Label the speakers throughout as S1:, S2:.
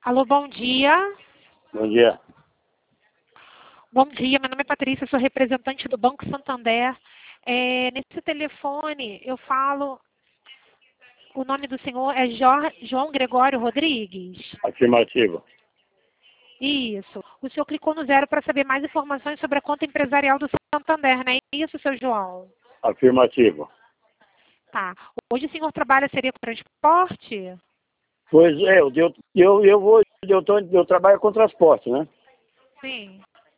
S1: Alô, bom dia.
S2: Bom dia.
S1: Bom dia, meu nome é Patrícia, sou representante do Banco Santander. Nesse telefone eu falo, o nome do senhor é João Gregório Rodrigues?
S2: Afirmativo.
S1: Isso. O senhor clicou no 0 para saber mais informações sobre a conta empresarial do Santander, não é isso, seu João?
S2: Afirmativo.
S1: Tá. Hoje o senhor trabalha, seria com transporte?
S2: Pois é, eu trabalho com transporte, né?
S1: Sim.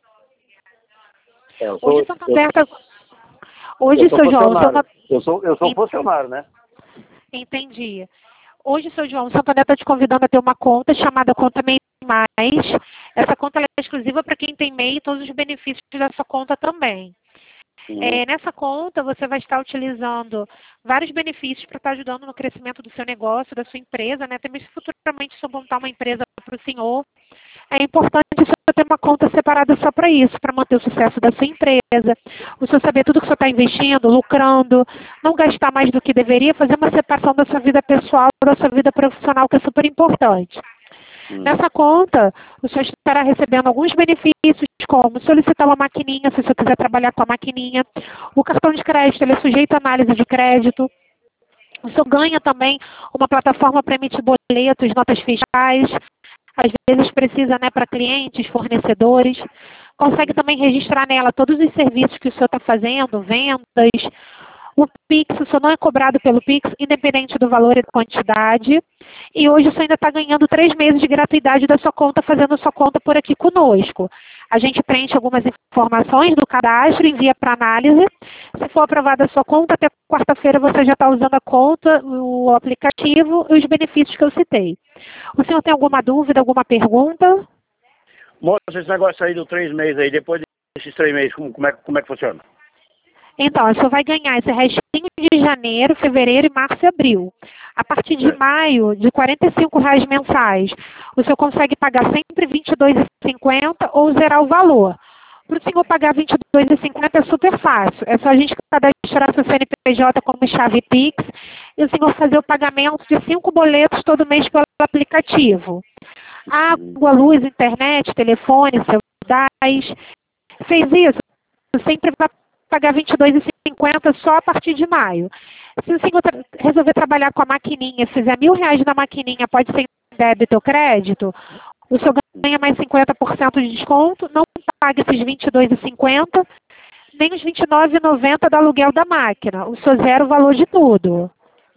S2: Hoje
S1: o Santander está... Hoje, seu João...
S2: Eu sou funcionário, né?
S1: Entendi. Hoje, seu João, o Santander está te convidando a ter uma conta chamada Conta MEI Mais. Essa conta ela é exclusiva para quem tem MEI e todos os benefícios dessa conta também. Nessa conta, você vai estar utilizando vários benefícios para estar ajudando no crescimento do seu negócio, da sua empresa, né? Também se futuramente se eu montar uma empresa para o senhor, é importante você ter uma conta separada só para isso, para manter o sucesso da sua empresa, o senhor saber tudo que o senhor está investindo, lucrando, não gastar mais do que deveria, fazer uma separação da sua vida pessoal da sua vida profissional, que é super importante. Nessa conta, o senhor estará recebendo alguns benefícios, como solicitar uma maquininha, se o senhor quiser trabalhar com a maquininha. O cartão de crédito, ele é sujeito à análise de crédito. O senhor ganha também uma plataforma para emitir boletos, notas fiscais. Às vezes precisa, né, para clientes, fornecedores. Consegue também registrar nela todos os serviços que o senhor está fazendo, vendas. O Pix, o senhor não é cobrado pelo Pix, independente do valor e da quantidade. E hoje o senhor ainda está ganhando 3 meses de gratuidade da sua conta, fazendo a sua conta por aqui conosco. A gente preenche algumas informações do cadastro, envia para análise. Se for aprovada a sua conta, até quarta-feira você já está usando a conta, o aplicativo e os benefícios que eu citei. O senhor tem alguma dúvida, alguma pergunta?
S2: Moça, esse negócio aí do 3 meses aí, depois desses 3 meses, como é que funciona?
S1: Então, o senhor vai ganhar esse restinho de janeiro, fevereiro, março e abril. A partir de maio, de R$ 45,00 mensais, o senhor consegue pagar sempre R$ 22,50 ou zerar o valor. Para o senhor pagar R$ 22,50 é super fácil. É só a gente cadastrar seu CNPJ como chave Pix e o senhor fazer o pagamento de 5 boletos todo mês pelo aplicativo. Água, luz, internet, telefone, celular. Fez isso, sempre vai pagar R$ 22,50 só a partir de maio. Se o senhor resolver trabalhar com a maquininha, fizer R$ 1.000 na maquininha, pode ser em débito ou crédito, o senhor ganha mais 50% de desconto, não paga esses R$ 22,50, nem os R$ 29,90 do aluguel da máquina. O senhor zera o valor de tudo.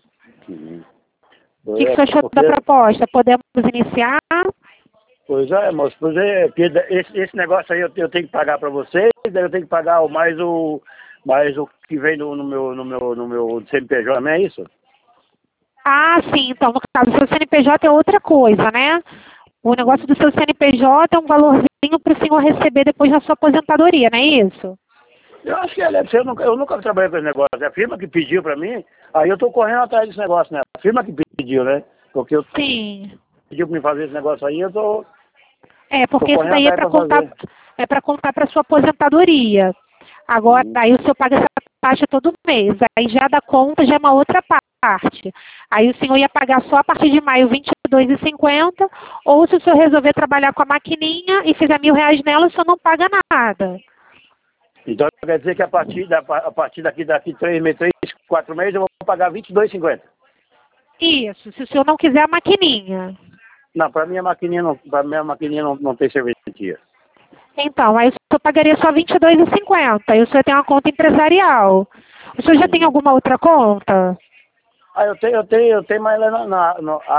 S1: O que o senhor achou da proposta? Podemos iniciar?
S2: Pois é, moço, esse negócio aí eu tenho que pagar para vocês, daí eu tenho que pagar mais o que vem no meu CNPJ, não é isso?
S1: Ah, sim, então, no caso, o seu CNPJ é outra coisa, né? O negócio do seu CNPJ é um valorzinho para o senhor receber depois da sua aposentadoria, não é isso?
S2: Eu acho que eu nunca trabalhei com esse negócio. É a firma que pediu para mim, aí eu estou correndo atrás desse negócio, né? A firma que pediu, né? Porque eu
S1: Sim.
S2: pediu para me fazer esse negócio aí, eu tô...
S1: Porque isso daí é para contar para sua aposentadoria. Agora, aí o senhor paga essa taxa todo mês. Aí já da conta já é uma outra parte. Aí o senhor ia pagar só a partir de maio R$ 22,50, ou se o senhor resolver trabalhar com a maquininha e fizer R$ 1.000 nela, o senhor não paga nada.
S2: Então quer dizer que a partir daqui 3 meses, 4 meses, eu vou pagar R$ 22,50?
S1: Isso, se o senhor não quiser a maquininha.
S2: Não, para minha maquininha não tem serventia.
S1: Então, aí o senhor pagaria só R$ 22,50. Aí o senhor tem uma conta empresarial. O senhor já tem alguma outra conta?
S2: Eu tenho, mas lá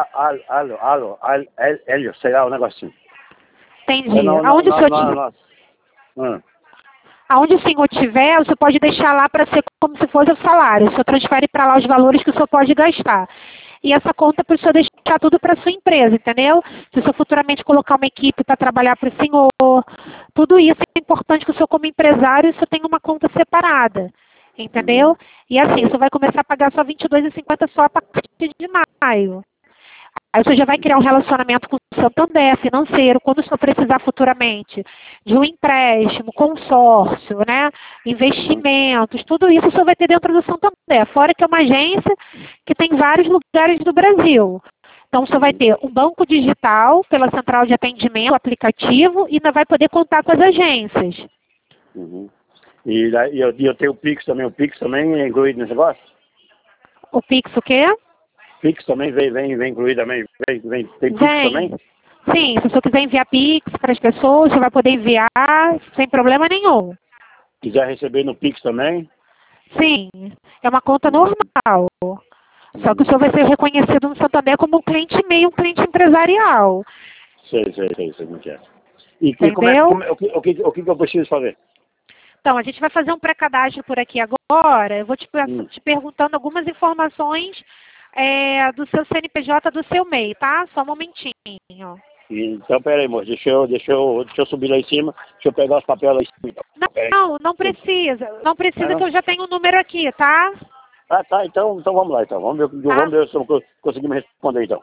S2: Hélio, sei lá, o negocinho.
S1: Entendi. Aonde o senhor tiver? Aonde o senhor tiver, o senhor pode deixar lá para ser como se fosse o salário. O senhor transfere para lá os valores que o senhor pode gastar. E essa conta para o senhor deixar tudo para a sua empresa, entendeu? Se o senhor futuramente colocar uma equipe para trabalhar para o senhor, tudo isso é importante que o senhor, como empresário, o senhor tenha uma conta separada, entendeu? E assim, o senhor vai começar a pagar só R$ 22,50 só a partir de maio. Aí você já vai criar um relacionamento com o Santander financeiro, quando o senhor precisar futuramente de um empréstimo, consórcio, né, investimentos, tudo isso o senhor vai ter dentro do Santander. Fora que é uma agência que tem vários lugares do Brasil. Então, você vai ter um banco digital pela central de atendimento, aplicativo, e ainda vai poder contar com as agências.
S2: Uhum. E eu tenho o Pix também é incluído nesse negócio?
S1: O Pix o quê?
S2: Pix também vem incluído também? Tem Pix também?
S1: Sim, se você quiser enviar Pix para as pessoas, você vai poder enviar sem problema nenhum.
S2: Quiser receber no Pix também?
S1: Sim, é uma conta normal. Só que o senhor vai ser reconhecido no Santander como um cliente MEI, um cliente empresarial.
S2: Sei como que é. E
S1: Entendeu?
S2: o que eu preciso fazer?
S1: Então, a gente vai fazer um pré-cadastro por aqui agora. Eu vou te perguntando algumas informações do seu CNPJ, do seu MEI, tá? Só um momentinho.
S2: Então, peraí, moço, deixa eu subir lá em cima, deixa eu pegar os papéis lá em cima. Então.
S1: Não precisa. Não precisa que eu já tenho o número aqui, tá?
S2: Ah, tá, então vamos lá, então. Vamos ver se eu consegui me responder, então.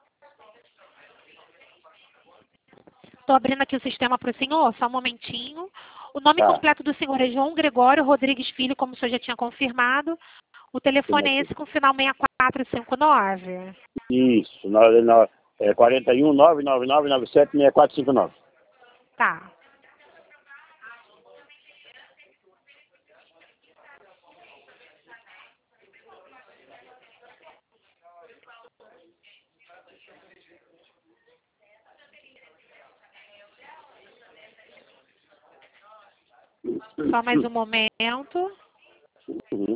S1: Estou abrindo aqui o sistema para o senhor, só um momentinho. O nome completo do senhor é João Gregório Rodrigues Filho, como o senhor já tinha confirmado. O telefone é esse com final 6459.
S2: Isso, 41 99997 6459.
S1: Tá. Só mais um momento.
S2: Uhum.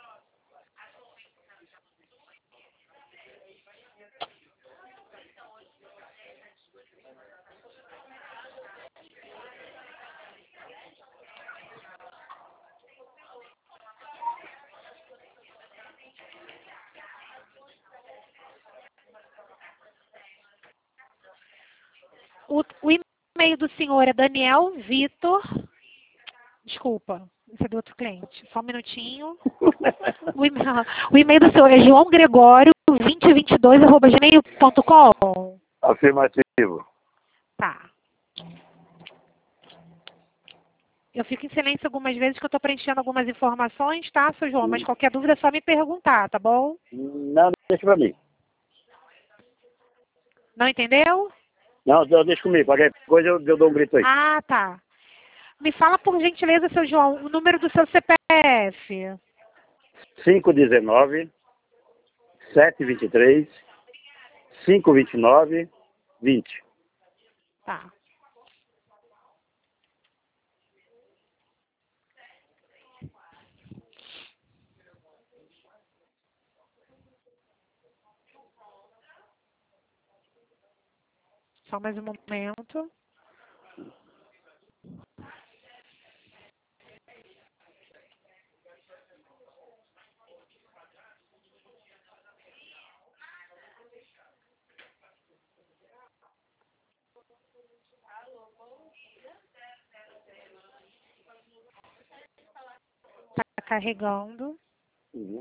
S1: O e-mail do senhor é Daniel Vitor. Desculpa, esse é do outro cliente. Só um minutinho. O e-mail do senhor é João Gregório 2022@gmail.com.
S2: Afirmativo.
S1: Tá. Eu fico em silêncio algumas vezes que eu estou preenchendo algumas informações, tá, seu João? Mas qualquer dúvida é só me perguntar, tá bom?
S2: Não, deixa pra mim.
S1: Não entendeu?
S2: Não, deixa comigo. Qualquer coisa eu dou um grito aí.
S1: Ah, tá. Me fala, por gentileza, seu João, o número do seu CPF.
S2: 519 723 529 20.
S1: Tá. Só mais um momento. Tá carregando.
S2: Uhum.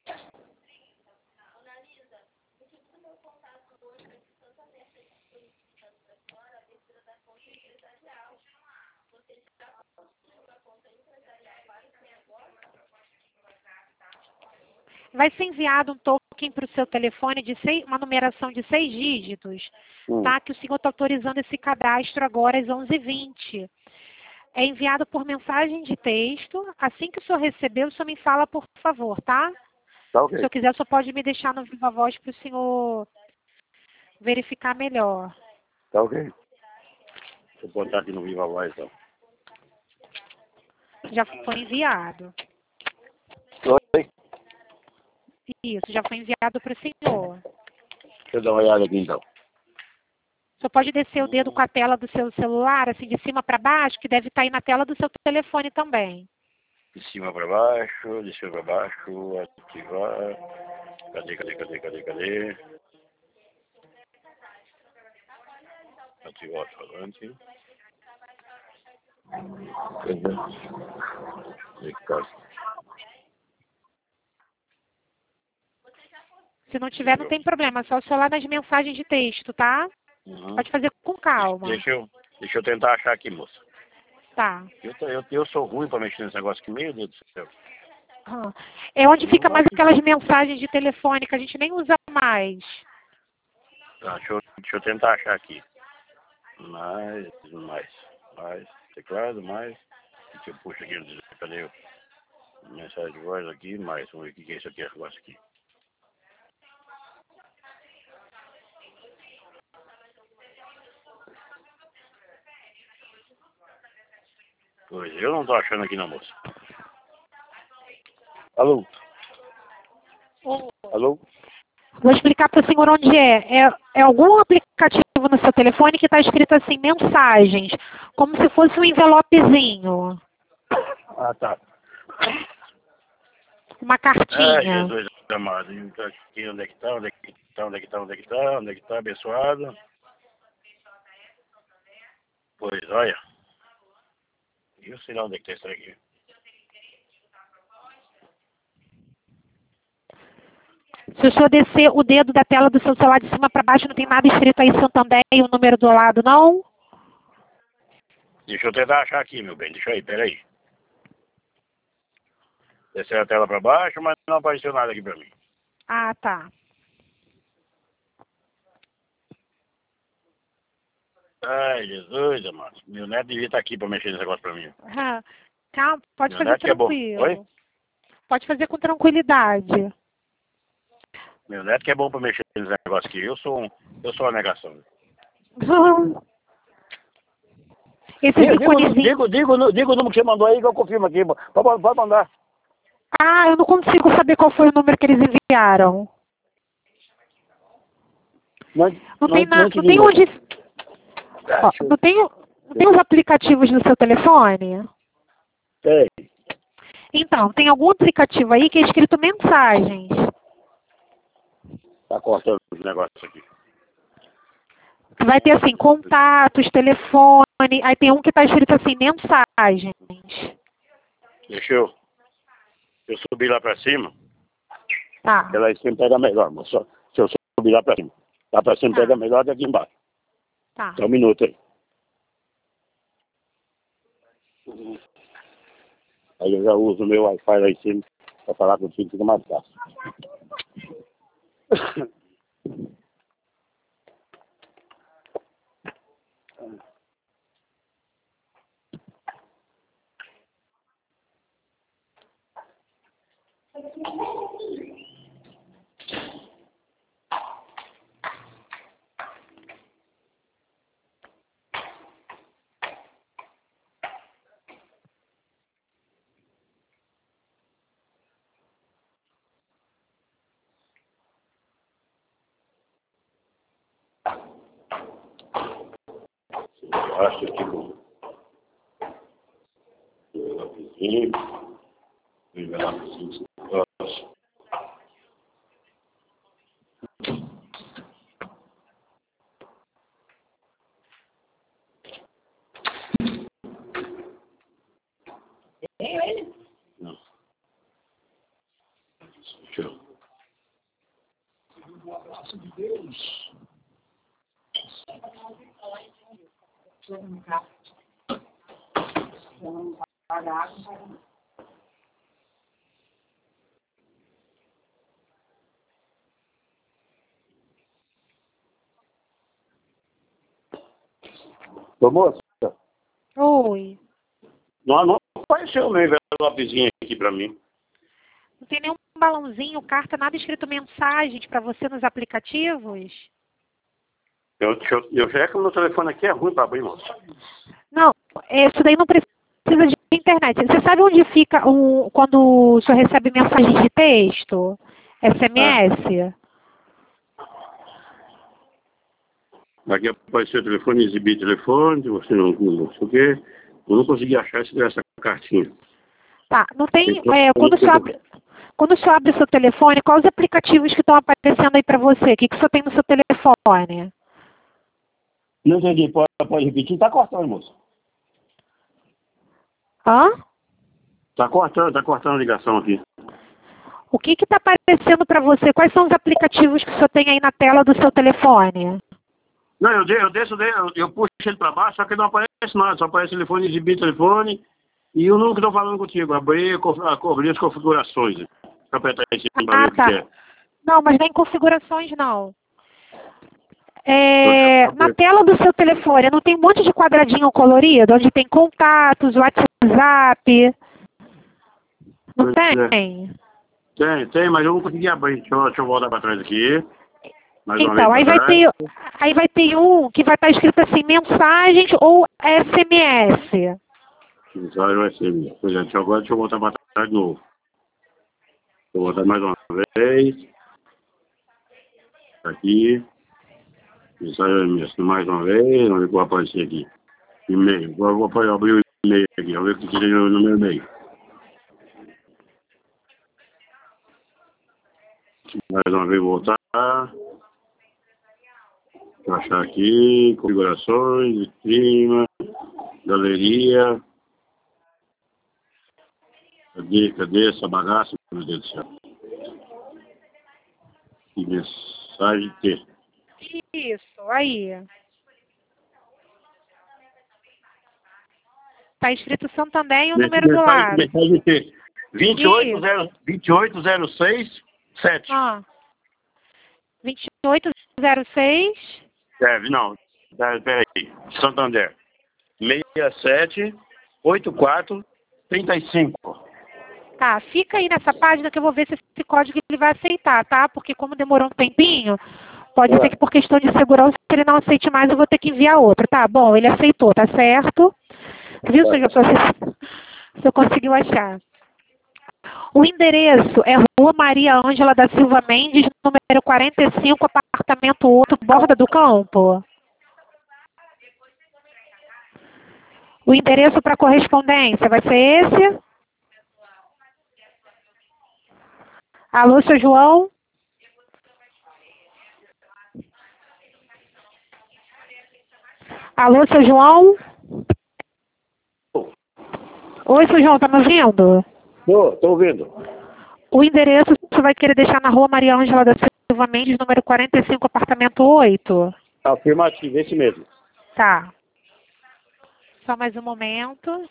S1: Vai ser enviado um token para o seu telefone de uma numeração de 6 dígitos, tá? Que o senhor está autorizando esse cadastro agora às 11h20. É enviado por mensagem de texto. Assim que o senhor receber, o senhor me fala, por favor, tá?
S2: Tá ok.
S1: Se o senhor quiser, o senhor pode me deixar no Viva Voz para o senhor verificar melhor.
S2: Tá ok. Deixa eu botar aqui no Viva Voz, então.
S1: Já foi enviado.
S2: Oi?
S1: Isso, já foi enviado para o senhor.
S2: Deixa eu dar uma olhada aqui, então.
S1: O senhor pode descer o dedo com a tela do seu celular, assim, de cima para baixo, que deve estar aí na tela do seu telefone também.
S2: De cima para baixo, de cima para baixo, ativar. Cadê? Ativar o falante.
S1: Se não tiver, não tem problema. É só o celular nas mensagens de texto, tá?
S2: Uhum.
S1: Pode fazer com calma.
S2: Deixa eu tentar achar aqui, moça.
S1: Tá.
S2: Eu sou ruim para mexer nesse negócio aqui, meu Deus do céu.
S1: É onde fica mais aquelas mensagens de telefone que a gente nem usa mais.
S2: Tá, deixa eu tentar achar aqui. Mais, teclado, mais. Deixa eu puxar aqui, cadê eu? Mensagem de voz aqui, mais. Vamos ver o que é isso aqui, esse negócio aqui. Pois, eu não tô achando aqui não, moça. Alô? Alô?
S1: Vou explicar para o senhor onde é. É algum aplicativo no seu telefone que está escrito assim, mensagens, como se fosse um envelopezinho,
S2: Ah, tá.
S1: uma
S2: Ah,
S1: cartinha.
S2: Jesus amado. Então, aqui, onde é que tá? Onde é que tá? Onde é que tá? Onde é que tá? Onde é que tá, abençoado? Pois, olha. Eu sei lá onde é que tá isso aqui.
S1: Se o senhor descer o dedo da tela do seu celular de cima para baixo, não tem nada escrito aí Santander e o número do lado, não?
S2: Deixa eu tentar achar aqui, meu bem. Deixa aí, peraí. Descer a tela pra baixo, mas não apareceu nada aqui pra mim.
S1: Ah, tá.
S2: Ai, Jesus, amado. Meu neto devia estar aqui pra mexer nesse negócio pra mim.
S1: Ah, calma, pode
S2: Meu
S1: fazer
S2: neto que é bom.
S1: tranquilo.
S2: Oi?
S1: Pode fazer com tranquilidade.
S2: Meu neto que é bom pra mexer nesse negócio aqui. Eu sou uma negação.
S1: Esses iconezinhos.
S2: Diga o número que você mandou aí que eu confirmo aqui. Pode mandar.
S1: Ah, eu não consigo saber qual foi o número que eles enviaram. Não tem nada. Não tem onde. Ó, não tem os aplicativos no seu telefone?
S2: Tem.
S1: Então, tem algum aplicativo aí que é escrito mensagens.
S2: Tá cortando os negócios aqui.
S1: Vai ter assim, contatos, telefone, aí tem um que está escrito assim, mensagens.
S2: Deixa eu subir lá pra cima.
S1: Tá.
S2: Ela aí sempre pega melhor, moço. Se eu subir lá pra cima. Lá pra cima pega melhor que aqui embaixo.
S1: Tá.
S2: Só um minuto aí. Aí eu já uso o meu Wi-Fi lá em cima pra falar contigo, fica mais fácil. Eu acho tipo envelopezinho, envelopezinho. Não. Deixa eu. Ô, moça,
S1: Oi.
S2: não apareceu o meu envelopezinho aqui pra mim.
S1: Não tem nenhum balãozinho, carta, nada escrito mensagens para você nos aplicativos?
S2: Eu já que o meu telefone aqui é ruim pra abrir, moça.
S1: Não, isso daí não precisa de internet. Você sabe onde fica quando o senhor recebe mensagens de texto? SMS?
S2: Aqui apareceu o telefone, exibir telefone, você não sei o quê. Eu não consegui achar essa cartinha.
S1: Tá, não tem. Quando o senhor abre o seu telefone, quais os aplicativos que estão aparecendo aí para você? O que o senhor tem no seu telefone?
S2: Não entendi, pode repetir? Tá cortando, moço.
S1: Hã?
S2: Tá cortando a ligação aqui.
S1: O que está aparecendo para você? Quais são os aplicativos que o senhor tem aí na tela do seu telefone?
S2: Não, eu puxo ele pra baixo, só que não aparece nada, só aparece telefone, exibir telefone, e o número que estou falando contigo, abrir as configurações. Apertar em cima pra ver o que
S1: Tá.
S2: é.
S1: Não, mas nem configurações não. Na tela do seu telefone, não tem um monte de quadradinho colorido, onde tem contatos, WhatsApp? Não tem?
S2: Tem, mas eu não consegui abrir. Deixa eu voltar para trás aqui.
S1: Então, aí vai ter um que vai estar escrito assim, mensagens ou SMS.
S2: Mensagem vai ser. Pois é, deixa eu voltar para trás de novo. Vou voltar mais uma vez. Aqui. Mensagem mais uma vez. Vamos ver o que vai aparecer aqui. E-mail. Vou abrir o e-mail aqui. Vamos ver o que tem no meu e-mail. Mais uma vez voltar. Vou achar aqui. Configurações. Clima. Galeria. Cadê essa bagaça? Meu Deus do céu. Que mensagem T.
S1: Isso, aí. Tá escrito Santander e o número do lado.
S2: Mensagem T. 28067.
S1: 2806.
S2: Não. Peraí. Santander. 678435.
S1: Tá, fica aí nessa página que eu vou ver se esse código ele vai aceitar, tá? Porque como demorou um tempinho, pode ser que por questão de segurança, se ele não aceite mais, eu vou ter que enviar outro, tá? Bom, ele aceitou, tá certo? Viu, se eu conseguiu achar. O endereço é Rua Maria Ângela da Silva Mendes, número 45, apartamento 8, Borda do Campo. O endereço para correspondência vai ser esse? Alô, seu João? Alô, seu João? Oi, seu João, tá me ouvindo?
S2: Tô ouvindo.
S1: O endereço você vai querer deixar na Rua Maria Ângela da Silva Mendes, número 45, apartamento 8?
S2: Afirmativo, esse mesmo.
S1: Tá. Só mais um momento.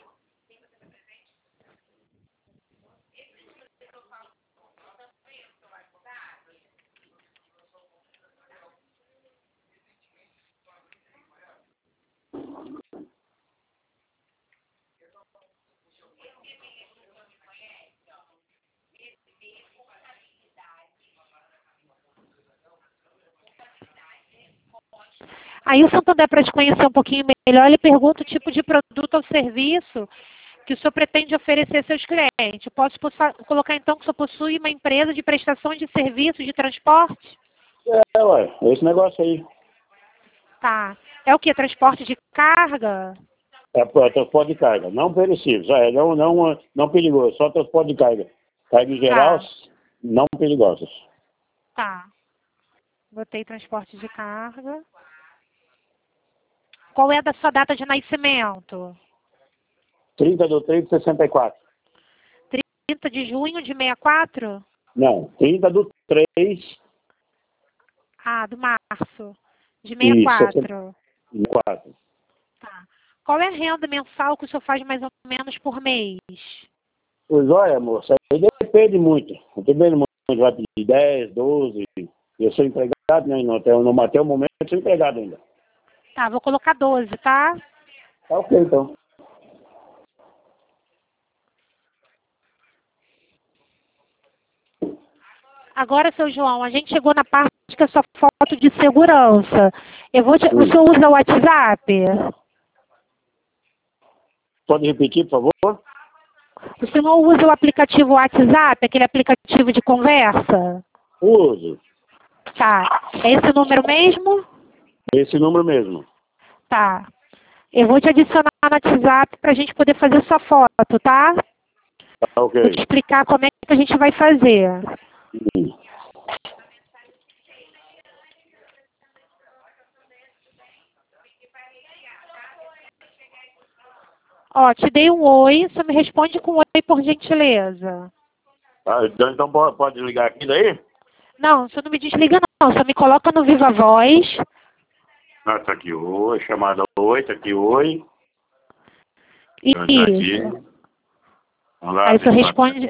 S1: Aí o Santander, para te conhecer um pouquinho melhor, ele pergunta o tipo de produto ou serviço que o senhor pretende oferecer a seus clientes. Posso colocar então que o senhor possui uma empresa de prestação de serviços de transporte?
S2: É esse negócio aí.
S1: Tá. É o que? Transporte de carga?
S2: É transporte de carga, não perecíveis, não perigoso, só transporte de carga. Carga em geral, não perigosas.
S1: Tá. Botei transporte de carga. Qual é a da sua data de nascimento?
S2: 30/3/64.
S1: 30 de junho de 64?
S2: Não, 30/3.
S1: Ah, do março. De 64.
S2: 64.
S1: Tá. Qual é a renda mensal que o senhor faz mais ou menos por mês?
S2: Pois olha, moça, aí depende muito. Depende muito, vai pedir 10, 12. Eu sou empregado, né? Até o momento eu sou empregado ainda.
S1: Tá, vou colocar 12, tá?
S2: Tá ok, então.
S1: Agora, seu João, a gente chegou na parte que é sua foto de segurança. O senhor usa o WhatsApp?
S2: Pode repetir, por favor?
S1: O senhor usa o aplicativo WhatsApp, aquele aplicativo de conversa?
S2: Uso.
S1: Tá. É esse número mesmo?
S2: Esse número mesmo.
S1: Tá. Eu vou te adicionar no WhatsApp para a gente poder fazer sua foto, tá?
S2: Tá ok.
S1: Vou te explicar como é que a gente vai fazer. Ó, te dei um oi, você me responde com oi, por gentileza.
S2: Então pode ligar aqui daí?
S1: Não, você não me desliga não, você me coloca no Viva Voz.
S2: Tá aqui oi, chamada oi, tá aqui oi.
S1: Isso.
S2: Vamos lá,
S1: aí você responde...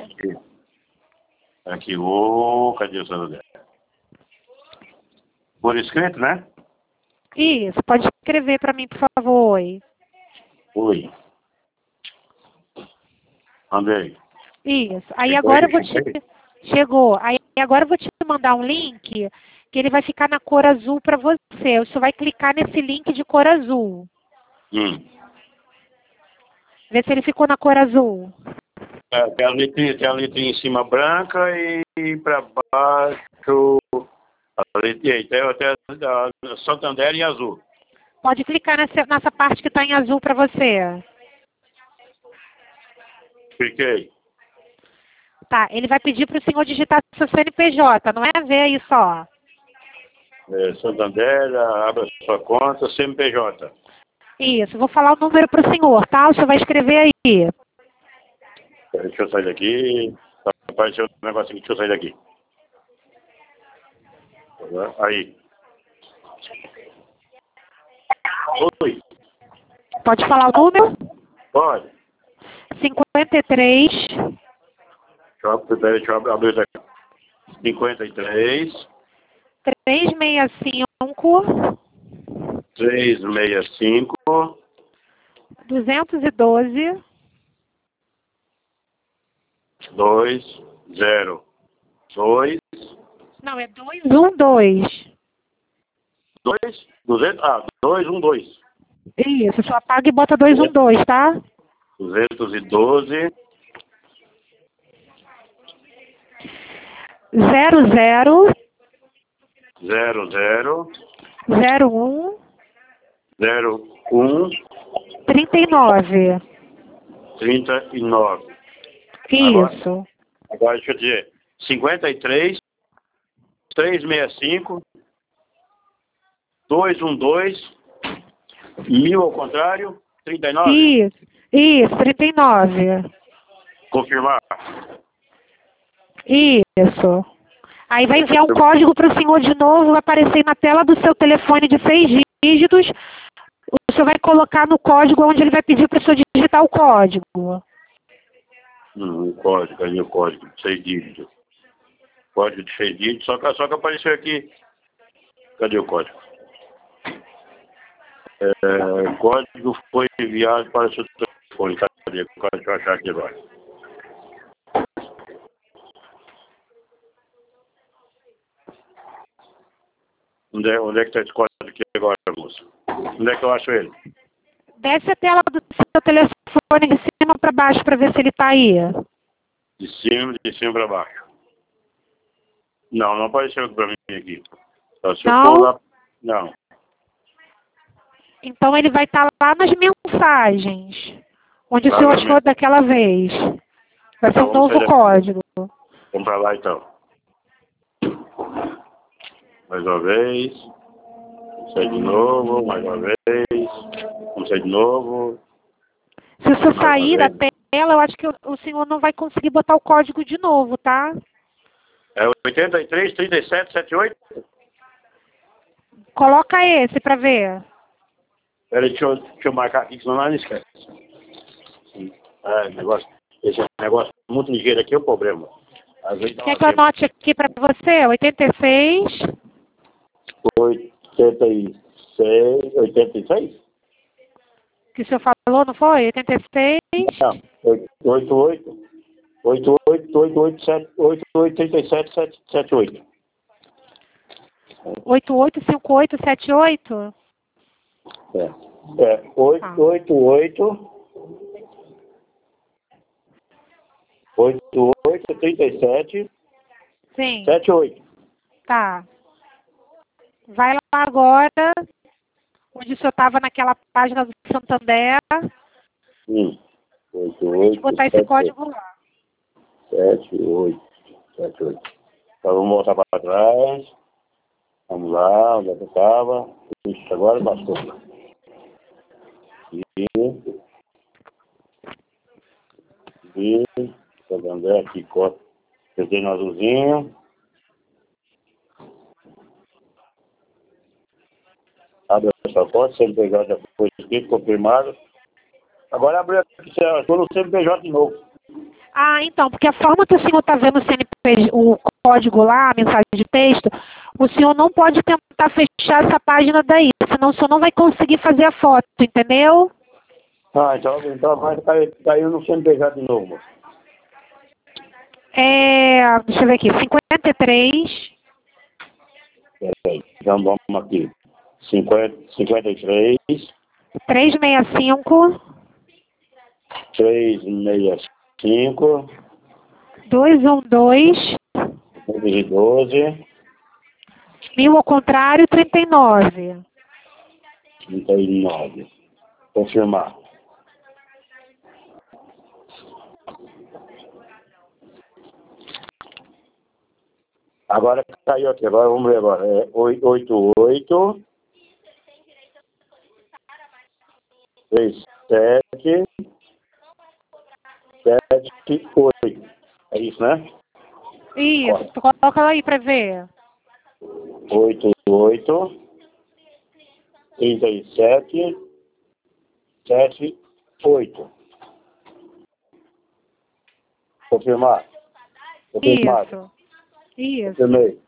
S2: Aqui, cadê o celular? Por escrito, né?
S1: Isso, pode escrever para mim, por favor. Oi.
S2: Oi. Andei.
S1: Isso. Aí
S2: Chegou
S1: agora eu
S2: aí?
S1: vou te... Chegou. Aí agora eu vou te mandar um link que ele vai ficar na cor azul para você. Você vai clicar nesse link de cor azul. Vê se ele ficou na cor azul.
S2: Tem a letrinha em cima branca e para baixo a letrinha. Tem até a Santander em azul.
S1: Pode clicar nessa parte que está em azul para você.
S2: Cliquei.
S1: Tá, ele vai pedir para o senhor digitar seu CNPJ, não é ver aí só.
S2: Santander, abra sua conta, CNPJ.
S1: Isso, vou falar o número para o senhor, tá? O senhor vai escrever aí.
S2: Deixa eu sair daqui. Apareceu um negócio aqui, deixa eu sair daqui. Aí. Oi.
S1: Pode falar o número?
S2: Pode.
S1: 53.
S2: Deixa eu abrir isso aqui. 53.
S1: 365.
S2: 365.
S1: 212.
S2: 202.
S1: Não, é 212.
S2: 212.
S1: Isso, só apaga e bota 212, tá?
S2: 212.
S1: 00.
S2: 00.
S1: 01.
S2: 01.
S1: 39.
S2: 39.
S1: Isso.
S2: Agora deixa eu dizer. 53. 365. 212. 1000 ao contrário. 39.
S1: Isso, 39.
S2: Confirmar.
S1: Isso. Aí vai enviar um código para o senhor de novo, vai aparecer na tela do seu telefone de 6 dígitos. O senhor vai colocar no código onde ele vai pedir para o senhor digitar o código.
S2: O código, aí o código de 6 dígitos. Código de 6 dígitos, só que apareceu aqui. Cadê o código? O código foi enviado para o seu telefone. Cadê o código? Deixa eu achar aqui agora. Onde é que está esse código aqui agora, moça? Onde é que eu acho ele?
S1: Desce a tela do seu telefone de cima para baixo para ver se ele está aí.
S2: De cima para baixo. Não apareceu para mim aqui. Só se eu for lá... Não.
S1: Então ele vai estar lá nas mensagens, onde o senhor achou daquela vez. Vai ser um novo código.
S2: Vamos para lá então. Mais uma vez. Vamos sair de novo. Mais uma vez. Vamos sair de novo.
S1: Se o senhor sair da tela, eu acho que o senhor não vai conseguir botar o código de novo, tá?
S2: É 83, 37, 78?
S1: Coloca esse para ver.
S2: Peraí, deixa eu marcar aqui, senão não esquece. Esse negócio muito ligeiro aqui é o problema.
S1: Quer que eu anote aqui para você? 86.
S2: 86.
S1: Que o senhor falou, não foi? 86?
S2: Não, 88. 883778.
S1: 885878?
S2: 88 37.
S1: Sim.
S2: 78.
S1: Tá. Vai lá agora, onde o senhor estava naquela página do Santander.
S2: 88.
S1: Botar esse código lá.
S2: 78. Então vamos voltar para trás. Vamos lá, onde é que eu estava? Isso, agora passou. E Santander aqui, apertei no azulzinho. Abre essa foto, CNPJ já foi escrito, confirmado. Agora abre aqui, achou no CNPJ de novo.
S1: Ah, então, porque a forma que o senhor está vendo o CNPJ, o código lá, a mensagem de texto, O senhor não pode tentar fechar essa página daí, senão o senhor não vai conseguir fazer a foto, entendeu?
S2: Ah, então agora caiu no CNPJ de novo, moço.
S1: Deixa eu ver aqui, 53.
S2: Peraí, então vamos aqui. 53,
S1: 365
S2: 365,
S1: 212
S2: 112,
S1: 1000 ao contrário, 39.
S2: 39. Confirmar. Agora caiu aqui, agora vamos ver agora. É 88, 37, 78. É isso, né?
S1: Isso, tu coloca aí pra ver.
S2: 88, 37, 78. Confirmar. Confirmado.
S1: Isso.
S2: Confirmei.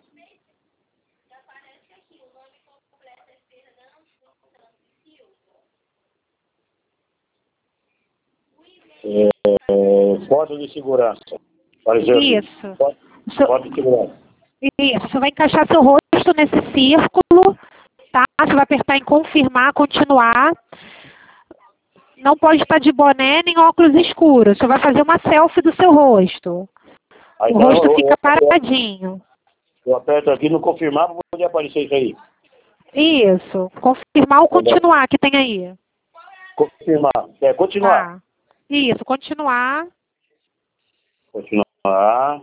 S2: Foto de segurança. Apareceu aqui.
S1: Isso.
S2: Foto de segurança.
S1: Isso. Você vai encaixar seu rosto nesse círculo, tá? Você vai apertar em confirmar, continuar. Não pode estar de boné nem óculos escuros. Você vai fazer uma selfie do seu rosto.
S2: Aí,
S1: O rosto fica paradinho.
S2: Eu aperto aqui no confirmar para poder aparecer isso aí.
S1: Isso. Confirmar ou continuar que tem aí.
S2: Confirmar. Continuar.
S1: Tá. Isso. Continuar.
S2: Continuar.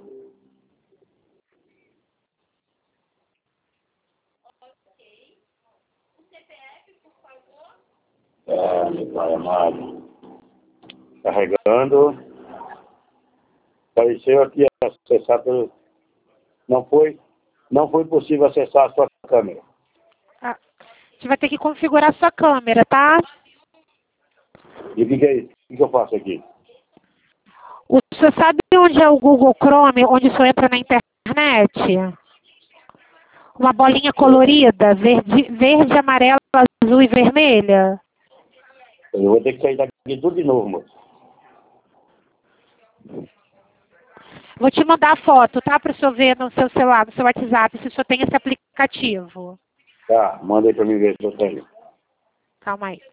S2: Meu pai amado. Carregando. Apareceu aqui acessar pelo... Não foi possível acessar a sua câmera.
S1: Você vai ter que configurar sua câmera, tá?
S2: E o que é isso? O que eu faço aqui?
S1: Você sabe onde é o Google Chrome, onde você entra na internet? Uma bolinha colorida, verde, amarela, azul e vermelha?
S2: Eu vou ter que sair daqui tudo de novo, moço.
S1: Vou te mandar a foto, tá? Para o senhor ver no seu celular, no seu WhatsApp, se o senhor tem esse aplicativo.
S2: Tá, manda aí para mim ver se eu tenho.
S1: Calma aí.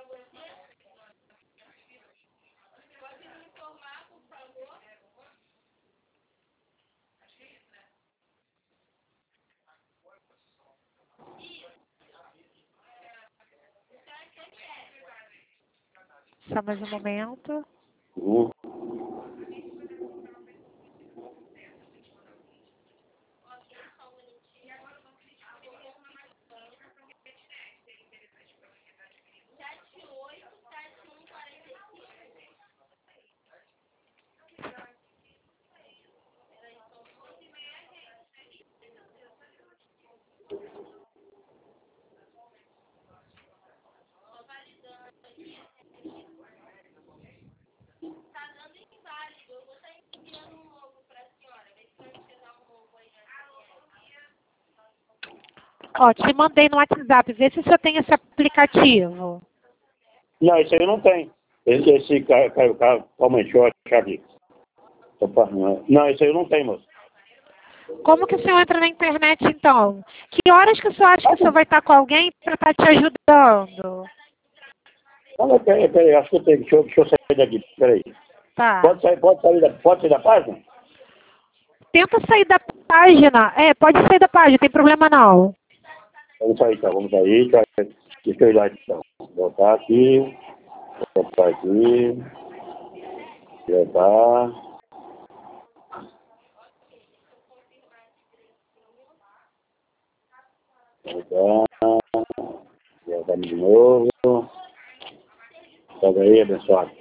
S1: Só mais um momento. Ó, te mandei no WhatsApp. Vê se o senhor tem esse aplicativo.
S2: Não, isso aí eu não tenho. Esse caiu, calma aí, deixa eu achar aqui. Opa, não, isso aí eu não tenho, moço.
S1: Como que o senhor entra na internet, então? Que horas que o senhor acha que o senhor vai estar com alguém para estar te ajudando?
S2: Olha, peraí, acho que eu tenho. Deixa eu sair daqui, peraí.
S1: Tá.
S2: Pode sair da página?
S1: Tenta sair da página. Pode sair da página, tem problema não.
S2: Vamos sair, então, vamos sair. Deixa eu ir lá, então. Voltar aqui. Voltar aqui. Voltar. Voltar. Voltar de novo. Pega aí, abençoado.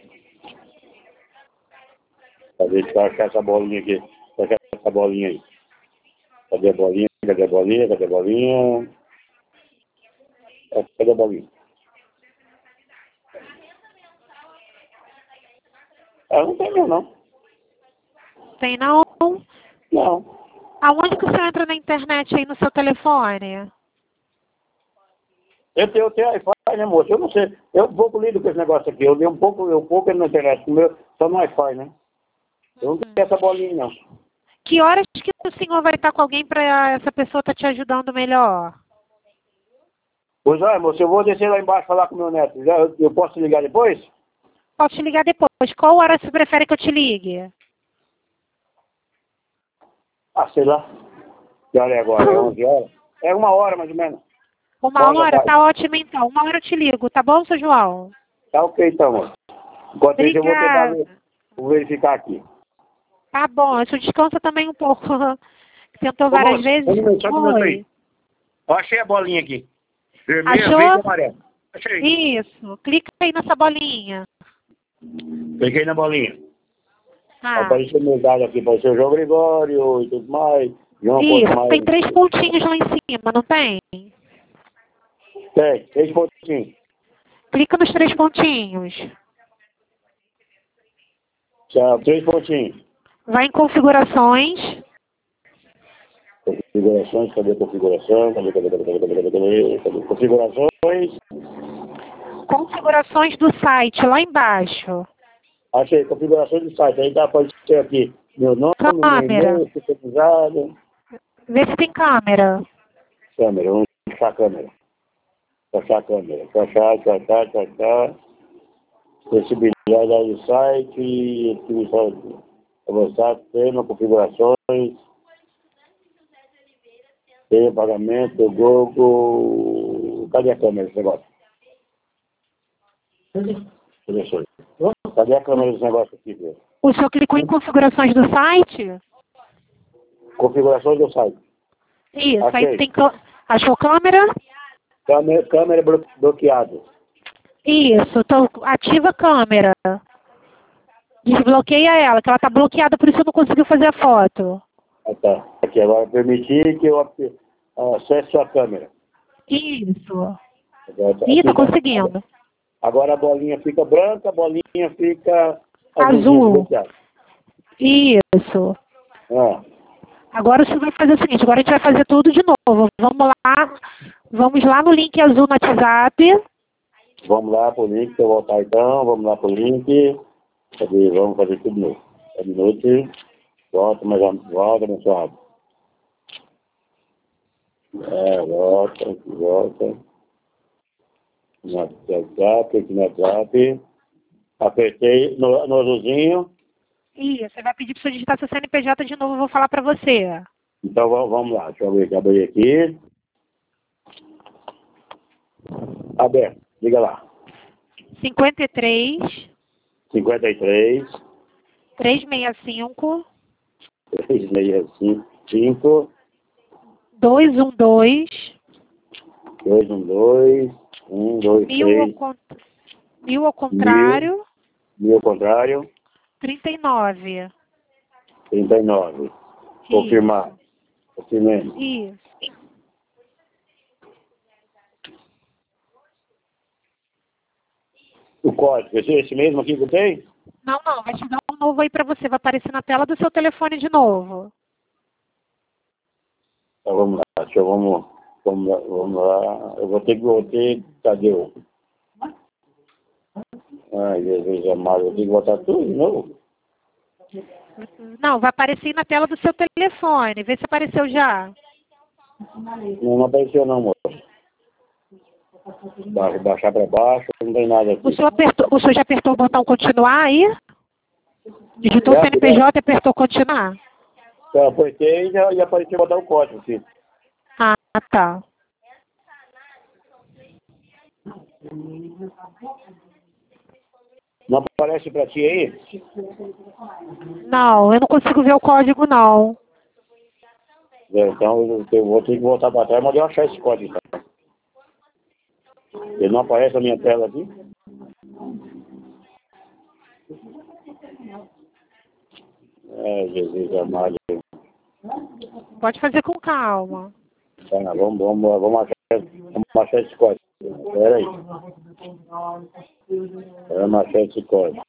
S2: Deixa eu achar essa bolinha aqui. Deixa eu achar essa bolinha aí. Cadê a bolinha? Cadê a bolinha? Cadê a bolinha? Cadê a bolinha? Não tem meu, não.
S1: Tem não?
S2: Não.
S1: Aonde que você entra na internet aí no seu telefone?
S2: Eu tenho Wi-Fi, né, moço? Eu não sei. Eu um pouco lido com esse negócio aqui. Eu li um pouco na internet. O meu, só no Wi-Fi, né? Eu não tenho essa bolinha, não.
S1: Que horas que o senhor vai estar com alguém para essa pessoa estar te ajudando melhor?
S2: Pois é, moço, eu vou descer lá embaixo falar com o meu neto. Eu posso te ligar depois?
S1: Posso te ligar depois. Qual hora você prefere que eu te ligue?
S2: Ah, sei lá. Que hora é agora? É 11 horas? É 1 hora, mais ou menos.
S1: Uma
S2: Bom, já
S1: hora?
S2: tá.
S1: Tá ótimo então. 1 hora eu te ligo, tá bom, seu João?
S2: Tá ok, então, moço. Enquanto isso, eu vou tentar
S1: Obrigada.
S2: vou verificar aqui.
S1: Tá bom, isso descansa também um pouco. Tentou
S2: Ô,
S1: várias
S2: moço,
S1: vezes?
S2: só um minuto aí.
S1: Oi.
S2: Ó, achei a bolinha aqui. Vermelho, verde e
S1: Achou?
S2: amarelo. Achei.
S1: Isso. Clica aí nessa bolinha.
S2: Cliquei na bolinha.
S1: Ah.
S2: Apareceu meu dado aqui, apareceu o João Gregório e tudo mais. João
S1: Isso.
S2: mais.
S1: Tem 3 pontinhos lá em cima, não tem?
S2: Tem, 3 pontinhos.
S1: Clica nos 3 pontinhos.
S2: Já, 3 pontinhos.
S1: Vai em configurações.
S2: Configurações, cadê a configuração? Cadê? Configurações.
S1: Configurações do site, lá embaixo.
S2: Achei, configurações do site. Aí dá para aparecer aqui meu nome, meu
S1: Câmera.
S2: e-mail, customizado.
S1: Vê se tem câmera.
S2: Câmera, vamos fechar a câmera. Fechar a câmera. Fechar. Acessibilidade do site, avançar, tema, configurações, tema, pagamento, Google. Cadê a câmera desse negócio? Cadê a câmera desse negócio aqui, Pedro?
S1: O senhor clicou em configurações do site?
S2: Configurações do site.
S1: Isso,
S2: Achei.
S1: aí tem... Achou câmera?
S2: Câmera bloqueada.
S1: Isso, então ativa a câmera. Desbloqueia ela, que ela está bloqueada, por isso eu não consigo fazer a foto.
S2: Ah, tá. Aqui, agora permitir que eu acesse a câmera.
S1: Isso.
S2: Agora,
S1: Ih, tá
S2: aqui,
S1: conseguindo.
S2: agora a bolinha fica branca, a bolinha fica
S1: Azul.
S2: bloqueada.
S1: Isso.
S2: Ah,
S1: Agora você vai fazer o seguinte, agora a gente vai fazer tudo de novo. Vamos lá no link azul no WhatsApp.
S2: vamos lá pro link, se eu voltar então, vamos lá pro link. Cadê? Vamos fazer tudo de novo. Um minuto, volta, abençoado. Volta. No WhatsApp, aqui no WhatsApp. Apertei no azulzinho.
S1: Isso, você vai pedir para você digitar seu CNPJ de novo, eu vou falar para você.
S2: Então vamos lá, deixa eu ver, abrir aqui. Aberto, liga lá.
S1: 53
S2: 53
S1: 365
S2: 365
S1: 212
S2: 212 123
S1: mil ao contrário,
S2: mil ao contrário,
S1: 39.
S2: 39. Confirmar. Confirmando.
S1: Isso.
S2: O código, esse mesmo aqui que eu tenho?
S1: Não, vai te dar um novo aí para você, vai aparecer na tela do seu telefone de novo.
S2: Então vamos lá, vamos lá. Eu vou ter, cadê o... Ai, Jesus amado, eu tenho que botar tudo de novo.
S1: Não, vai aparecer na tela do seu telefone, vê se apareceu já.
S2: Não apareceu não, moço. Baixar para baixo, não tem nada aqui.
S1: O senhor já apertou o botão continuar aí? Digitou o CNPJ e apertou continuar?
S2: Eu apertei e apareceu botar o código aqui.
S1: Ah, tá.
S2: Não aparece para ti aí?
S1: Não, eu não consigo ver o código, não.
S2: Então eu vou ter que voltar para trás, mas eu achar esse código. Então. Ele não aparece na minha tela aqui? Jesus amado.
S1: Pode fazer com calma.
S2: Tá, vamos achar esse código. Espera aí. Vamos achar esse código.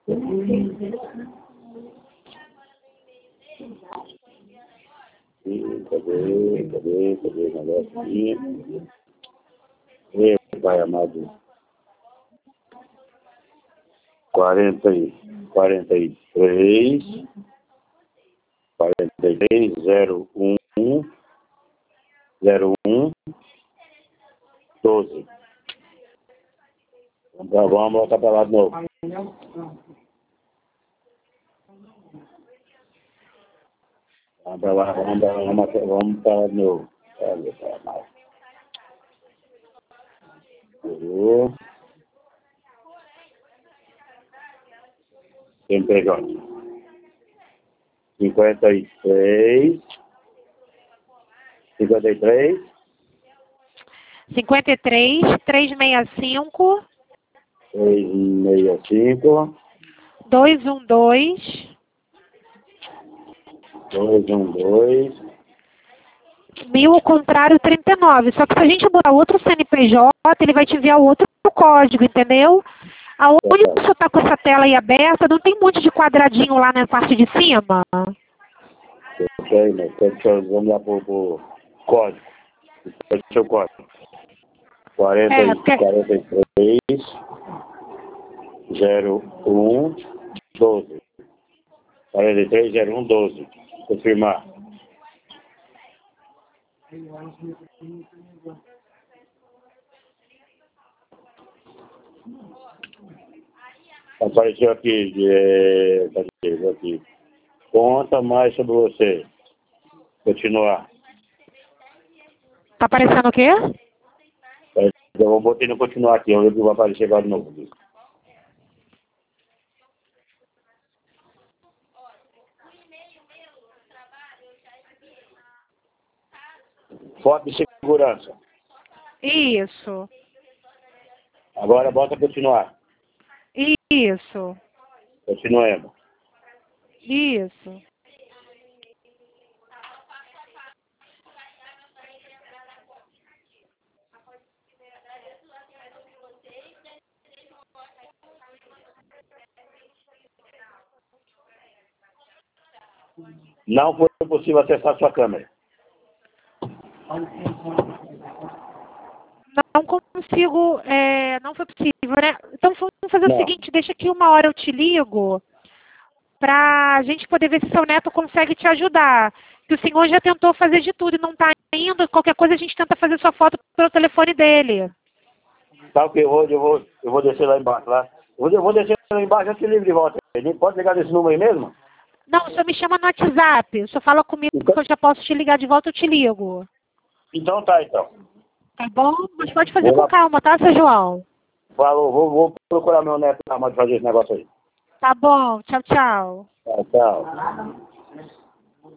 S2: Cadê o negócio aqui? Pai amado. 43, 01, 12. Vamos voltar para lá de novo. Vamos para lá de novo. CNPJ 53
S1: 365
S2: 212
S1: 1000 ao contrário 39. Só que se a gente botar outro CNPJ, ele vai te enviar outro código, entendeu? Aonde você está com essa tela aí aberta, não tem um monte de quadradinho lá na parte de cima?
S2: Ok, mas vamos lá para o código. Esse é o código. 43 01 12. 43 01 12. Confirmar. Apareceu aqui, aqui. Conta mais sobre você. Continuar.
S1: Tá aparecendo o quê?
S2: Eu vou botar no continuar aqui, eu vou aparecer agora de novo. Foto de segurança.
S1: Isso.
S2: Agora bota continuar.
S1: Isso.
S2: Continuemos.
S1: Isso.
S2: Não foi possível acessar sua câmera.
S1: Não consigo, não foi possível, né? Então vamos fazer o seguinte, deixa que uma hora eu te ligo para a gente poder ver se seu neto consegue te ajudar. Que o senhor já tentou fazer de tudo e não está indo, qualquer coisa a gente tenta fazer sua foto pelo telefone dele.
S2: Tá ok, eu vou descer lá embaixo, lá. Eu vou descer lá embaixo, eu te ligo de volta. Nem pode ligar desse número aí mesmo?
S1: Não, o senhor me chama no WhatsApp, o senhor fala comigo
S2: Então,
S1: que eu já posso te ligar de volta, eu te ligo.
S2: então tá, então.
S1: Tá bom? Mas pode fazer com calma, tá, seu João?
S2: Falou, vou procurar meu neto na hora de fazer esse negócio aí.
S1: Tá bom, tchau, tchau.
S2: Tchau.